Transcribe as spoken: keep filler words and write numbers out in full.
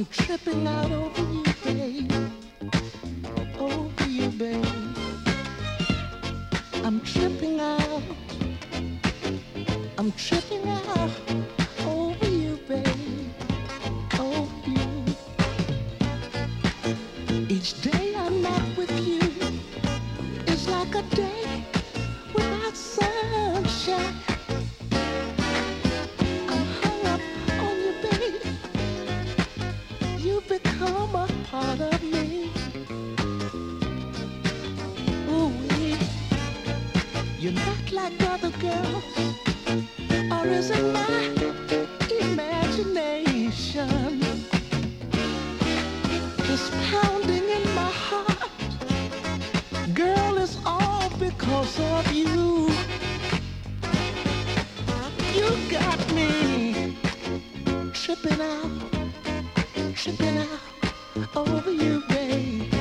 I'm tripping out over you, babe. Over you, babe. I'm tripping out. I'm tripping out over you, babe. Over you. Each day I'm not with you is like a day without sunshine. I'm hung up on you, babe. You become a part of me. Ooh, you're not like other girls, or is it my imagination? This pounding in my heart, girl, it's all because of you. You got me tripping out, tripping out over you.